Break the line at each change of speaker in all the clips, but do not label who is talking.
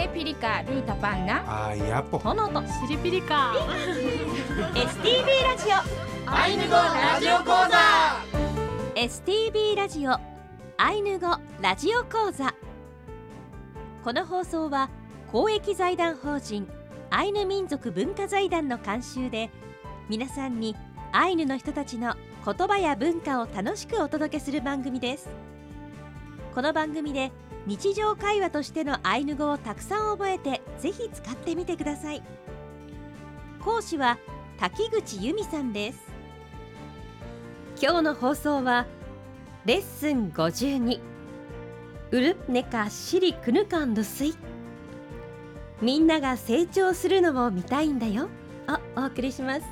He pilika ruta panna
Ayapo
Tonoto Siripilika
STB ラジオ
アイヌ語ラジオ講座。
STB ラジオアイヌ語ラジオ講座。この放送は公益財団法人アイヌ民族文化財団の監修で、皆さんにアイヌの人たちの言葉や文化を楽しくお届けする番組です。この番組で日常会話としてのアイヌ語をたくさん覚えて、ぜひ使ってみてください。講師は滝口由美さんです。今日の放送はレッスン52、ウルプネカシリクヌカンルスイ、みんなが成長するのを見たいんだよをお送りします。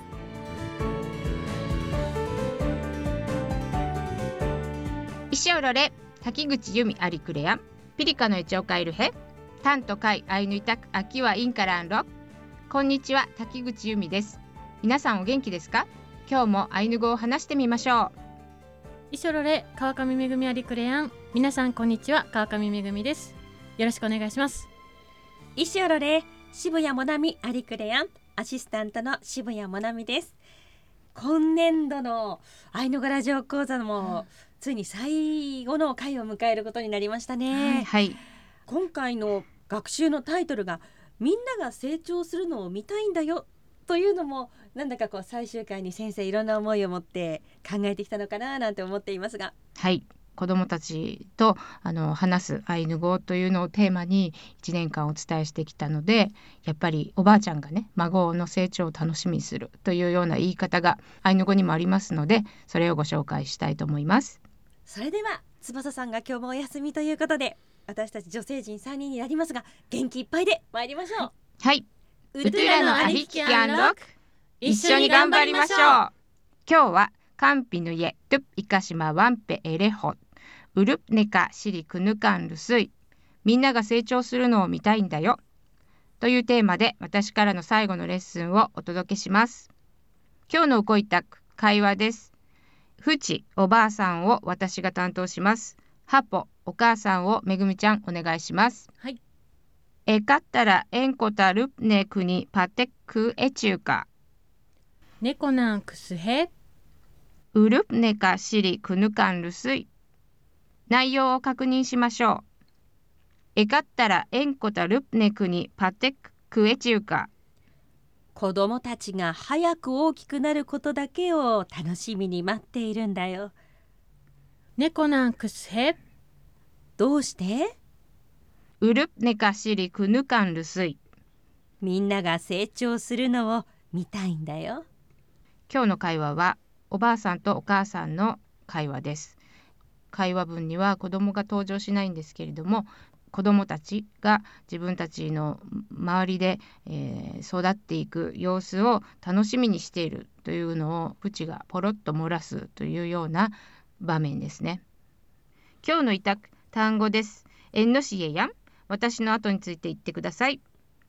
石オロレ滝口由美アリクレアンピリカのエチョウカイルヘタントカイアイヌイタクアキワインカランロ。こんにちは、滝口由美です。皆さんお元気ですか？今日もアイヌ語を話してみましょう。
イショロレ川上めぐみアリクレアン。皆さんこんにちは、川上めぐみです。よろしくお願いします。
イシオロレ渋谷もなみアリクレアン、アシスタントの渋谷もなみです。今年度のアイヌ語ラジオ講座もついに最後の回を迎えることになりましたね。
はい、
今回の学習のタイトルがみんなが成長するのを見たいんだよというのも、なんだかこう最終回に先生いろんな思いを持って考えてきたのかななんて思っていますが、
はい、子どもたちと話すアイヌ語というのをテーマに1年間お伝えしてきたので、やっぱりおばあちゃんがね、孫の成長を楽しみにするというような言い方がアイヌ語にもありますので、それをご紹介したいと思います。
それでは翼さんが今日もお休みということで、私たち女性陣3人になりますが、元気いっぱいで参りましょう。
はい、
ウ
ウトゥラのアリキキャンロック、一緒に頑張りましょう。今日はカンピヌイエトゥイカシマワンペエレホウルプネカシリクヌカンルスイ、みんなが成長するのを見たいんだよというテーマで、私からの最後のレッスンをお届けします。今日のウコイタク会話です。フチおばあさんを私が担当します。ハポお母さんをめぐみちゃんお願いします。
はい。
エカッタラエンコタルプネクニパテクエチューカ
ネコナンクスヘ
ウルプネカシリクヌカンルスイ。内容を確認しましょう。エカッタラエンコタルプネクニパテクエチューカ。
子供たちが早く大きくなることだけを楽しみに待っているんだよ。
ネコナンクスヘ。
どうして？
ウルプネカシリクヌカンルスイ。
みんなが成長するのを見たいんだよ。
今日の会話はおばあさんとお母さんの会話です。会話文には子供が登場しないんですけれども、子供たちが自分たちの周りで、育っていく様子を楽しみにしているというのをプチがポロッと漏らすというような場面ですね。今日の単語です。エンノシエヤン、私の後について言ってください。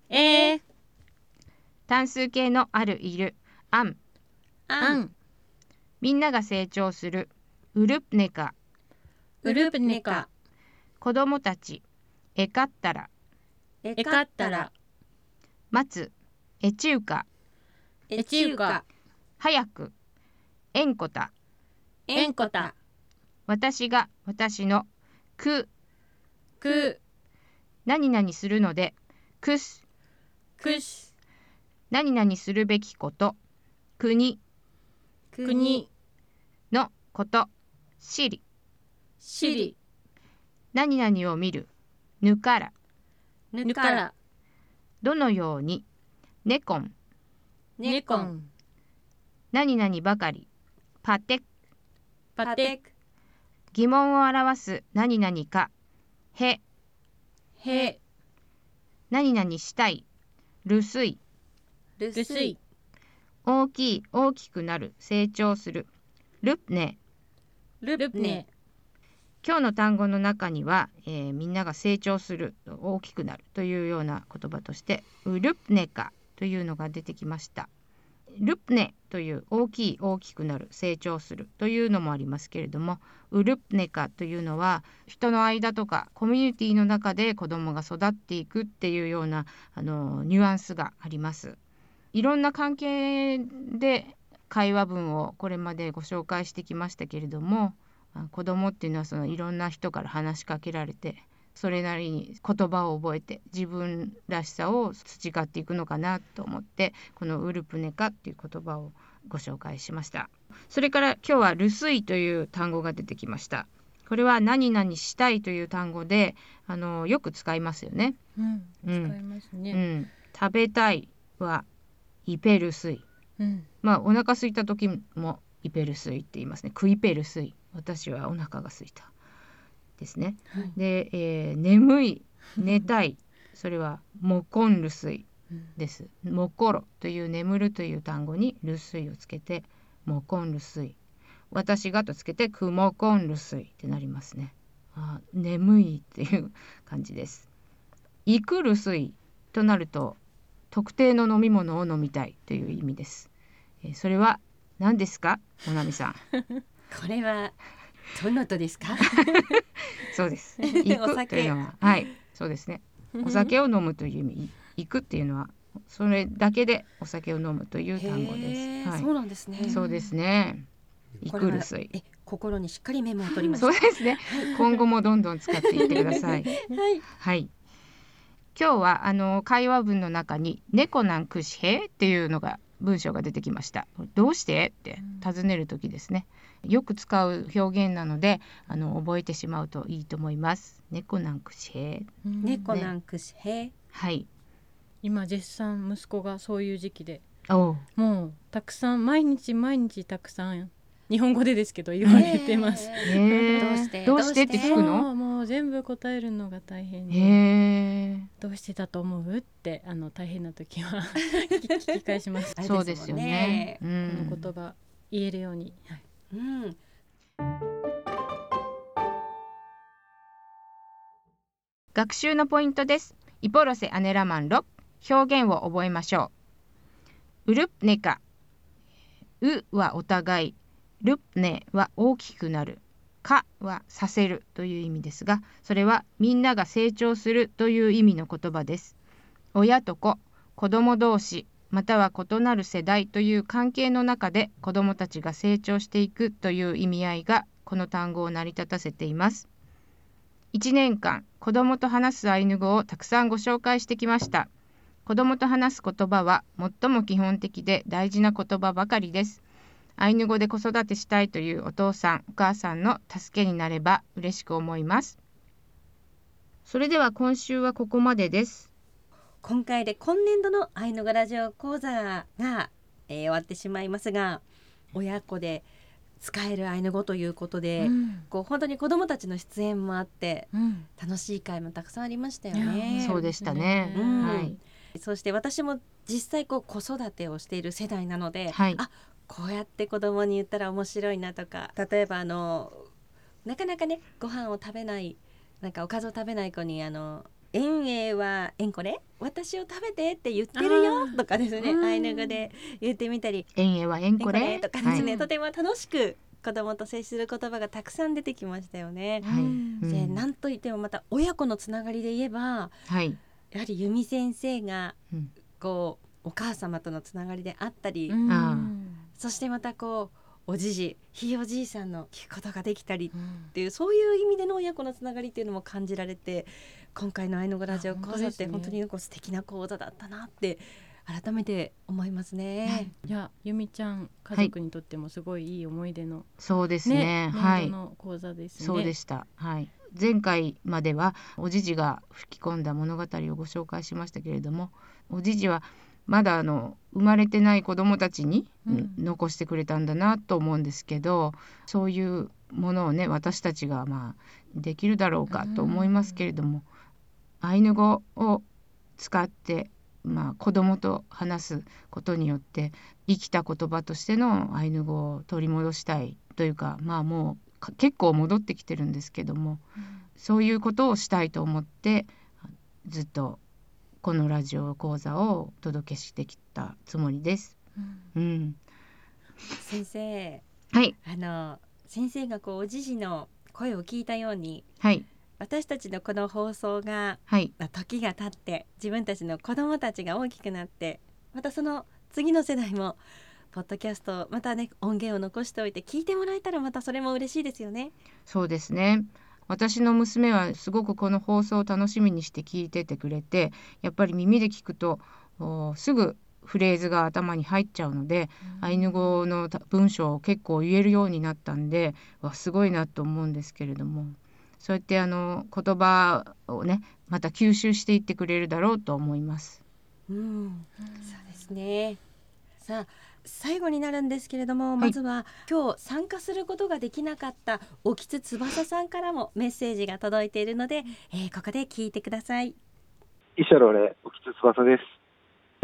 単数形のあるいる、アン、
アン、
みんなが成長する、ウルプネカ、
ウルプネカ、
子供たち、エカッタラ、
エカッタラ、
待つ、エチューカ、
エチューカ、
早く、エンコタ、
エンコタ、
私が、私の、ク、
ク、
何々するので、クス、
クス、
何々するべきこと、国、
国、
のこと、シリ、
シリ、
何々を見る、ぬから、
ヌカラ、
どのように、ネコン、
ネコン、
何々ばかり、パテク、
パテク、
疑問を表す何々か、へ、
ヘ、
何々したい、ルスイ、
ル
ルスイ、
大きい、大きくなる、成長する、ルプネ。
ルプネ。
今日の単語の中には、みんなが成長する、大きくなるというような言葉としてウルプネカというのが出てきました。 ルプネという大きくなる、成長するというのもありますけれども、ウルプネカというのは人の間とかコミュニティの中で子供が育っていくっていうようなニュアンスがあります。いろんな関係で会話文をこれまでご紹介してきましたけれども、子供っていうのはそのいろんな人から話しかけられて、それなりに言葉を覚えて自分らしさを培っていくのかなと思って、このウルプネカっていう言葉をご紹介しました。それから今日はルスイという単語が出てきました。これは何々したいという単語でよく使いますよね。
使いますね。
食べたいはイペルスイ、お腹空いた時もイペルスイって言いますね。クイペルスイ、私はお腹が空いたですね。で、眠い、寝たい、それはモコンルスイです。モコロという眠るという単語にルスイをつけてモコンルスイ、私がとつけてクモコンルスイってなりますね。眠いっていう感じです。イクルスイとなると特定の飲み物を飲みたいという意味です。それは何ですか、もなみさん。
これはどのとですか？
そうです。行くというのは、はい、そうですね。お酒を飲むという意味、行くっていうのはそれだけでお酒を飲むという単語です。はい、
そうなんですね。
そうですね。イクルスイ。
心にしっかりメモを取りました。
そうですね。今後もどんどん使っていってください。
はい。
はい。今日は会話文の中に猫なんくしへっていうのが文章が出てきました。どうしてって尋ねる時ですね。よく使う表現なので覚えてしまうといいと思います。猫なんくしへ、
猫なんくしへ、
はい。
今絶賛息子がそういう時期で、
も
うたくさん毎日たくさん日本語でですけど言われてます。
どうしてって聞くの？
もう全部答えるのが大変で、どうしてだと思うって大変な時は聞き返します。
そうですよね。
この言葉言えるように。
学習のポイントです。イポロセアネラマン6、表現を覚えましょう。ウルプネカ、ウはお互い、ルプネは大きくなる、カはさせるという意味ですが、それはみんなが成長するという意味の言葉です。親と子、子供同士、または異なる世代という関係の中で子どもたちが成長していくという意味合いがこの単語を成り立たせています。1年間子どもと話すアイヌ語をたくさんご紹介してきました。子どもと話す言葉は最も基本的で大事な言葉ばかりです。アイヌ語で子育てしたいというお父さんお母さんの助けになれば嬉しく思います。それでは今週はここまでです。
今回で今年度のアイヌ語ラジオ講座が、終わってしまいますが、親子で使えるアイヌ語ということで、本当に子どもたちの出演もあって、楽しい会もたくさんありましたよね。
そうでしたね。はい。
そして私も実際子育てをしている世代なので、こうやって子供に言ったら面白いなとか、例えばなかなかねご飯を食べない、おかずを食べない子にエンエはエンコレ、私を食べてって言ってるよとかですね、アイヌ語で言ってみたり、
エンエはエンコレ
とかですね、とても楽しく子供と接する言葉がたくさん出てきましたよね。で、なんといってもまた親子のつながりで言えば、やはり由美先生がお母様とのつながりであったり、そしてまたおじじひいおじいさんの聞くことができたりっていう、そういう意味での親子のつながりっていうのも感じられて、今回のアイヌ語ラジオ講座って本当に素敵な講座だったなって改めて思いますね。
いや、由美ちゃん家族にとってもすごいいい思い出の、
そうですね、
年度の講座ですね。
そうでした。前回まではおじじが吹き込んだ物語をご紹介しましたけれども、おじじはまだ生まれてない子どもたちに、残してくれたんだなと思うんですけど、そういうものをね私たちができるだろうかと思いますけれども、アイヌ語を使って子どもと話すことによって生きた言葉としてのアイヌ語を取り戻したいというか、もう結構戻ってきてるんですけども、そういうことをしたいと思ってずっとこのラジオ講座をお届けしてきたつもりです。
先生、
はい、
先生がおじじの声を聞いたように、
はい、
私たちのこの放送が、
はい、
時が経って自分たちの子どもたちが大きくなって、またその次の世代もポッドキャストまたね音源を残しておいて聞いてもらえたらまたそれも嬉しいですよね。
そうですね。私の娘はすごくこの放送を楽しみにして聞いててくれて、やっぱり耳で聞くとすぐフレーズが頭に入っちゃうので、アイヌ語の文章を結構言えるようになったんで、すごいなと思うんですけれども、そうやって言葉をねまた吸収していってくれるだろうと思います。
そうですね。さあ最後になるんですけれども、まずは今日参加することができなかった沖津翼さんからもメッセージが届いているので、ここで聞いてください。
イシャロレ沖津翼です。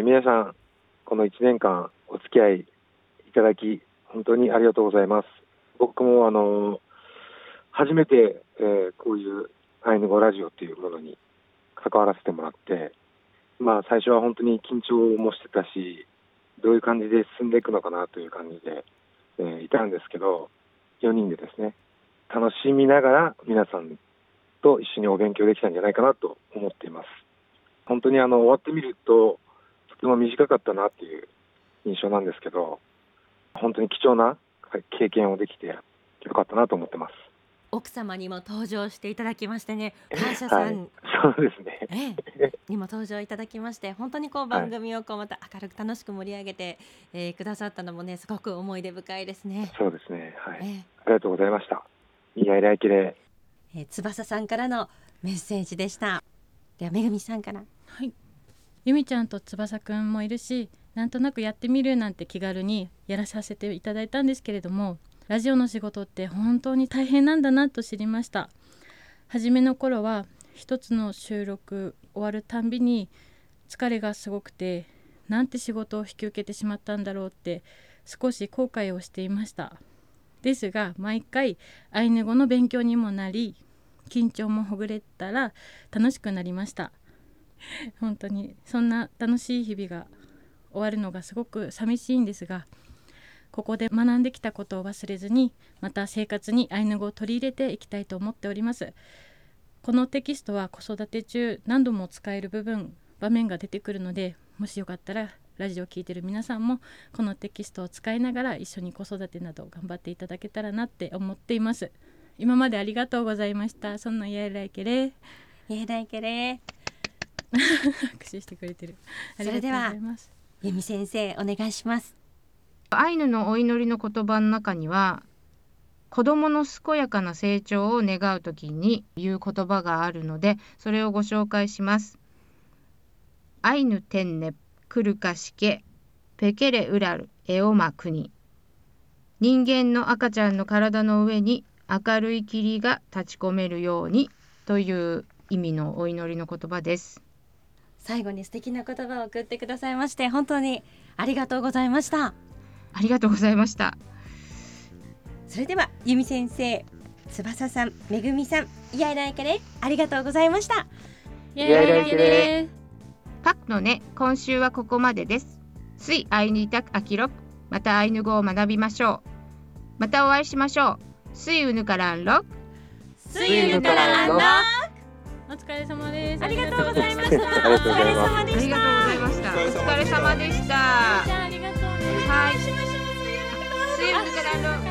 皆さんこの1年間お付き合いいただき本当にありがとうございます。僕も初めて、こういうアイヌ語ラジオっていうものに関わらせてもらって、最初は本当に緊張もしてたし、どういう感じで進んでいくのかなという感じで、いたんですけど、4人でですね楽しみながら皆さんと一緒にお勉強できたんじゃないかなと思っています。本当に終わってみるととても短かったなっていう印象なんですけど、本当に貴重な経験をできてよかったなと思ってます。
奥様にも登場していただきましてね、感謝さん、
そうですね、
にも登場いただきまして、本当に番組をまた明るく楽しく盛り上げて、くださったのもねすごく思い出深いですね。
そうですね、ありがとうございました。いやいらいきれ、
翼さんからのメッセージでした。ではめぐみさんから。
はい、ゆみちゃんと翼くんもいるし、なんとなくやってみるなんて気軽にやらさせていただいたんですけれども、ラジオの仕事って本当に大変なんだなと知りました。初めの頃は一つの収録終わるたんびに疲れがすごくて、なんて仕事を引き受けてしまったんだろうって少し後悔をしていました。ですが毎回アイヌ語の勉強にもなり、緊張もほぐれたら楽しくなりました。本当にそんな楽しい日々が終わるのがすごく寂しいんですが、ここで学んできたことを忘れずに、また生活にアイヌ語を取り入れていきたいと思っております。このテキストは子育て中何度も使える場面が出てくるので、もしよかったらラジオを聞いている皆さんもこのテキストを使いながら一緒に子育てなど頑張っていただけたらなって思っています。今までありがとうございました。そんなやいらいけれ拍手してくれてる。ありがとうございます。
それでは由美先生お願いします。
アイヌのお祈りの言葉の中には、子どもの健やかな成長を願うときに言う言葉があるので、それをご紹介します。アイヌテンネクルカシケペケレウラルエオマクニ。人間の赤ちゃんの体の上に明るい霧が立ち込めるようにという意味のお祈りの言葉です。
最後に素敵な言葉を送ってくださいまして本当にありがとうございました。
ありがとうございました。
それでは由美先生、翼さん、めぐみさん、いやいらいけれありがとうございました。
いやいらいけれ。
パクのね、今週はここまでです。スイアイヌイタクアキロク、またアイヌ語を学びましょう。またお会いしましょう。スイウヌカランロク、
スイウヌカランロク。
お疲れ様です。
ありがとうございました。お
ありがとうございます。
ありがとうございました。お疲れ様でした。
ありがとうね。
はい。スイウヌカランロク。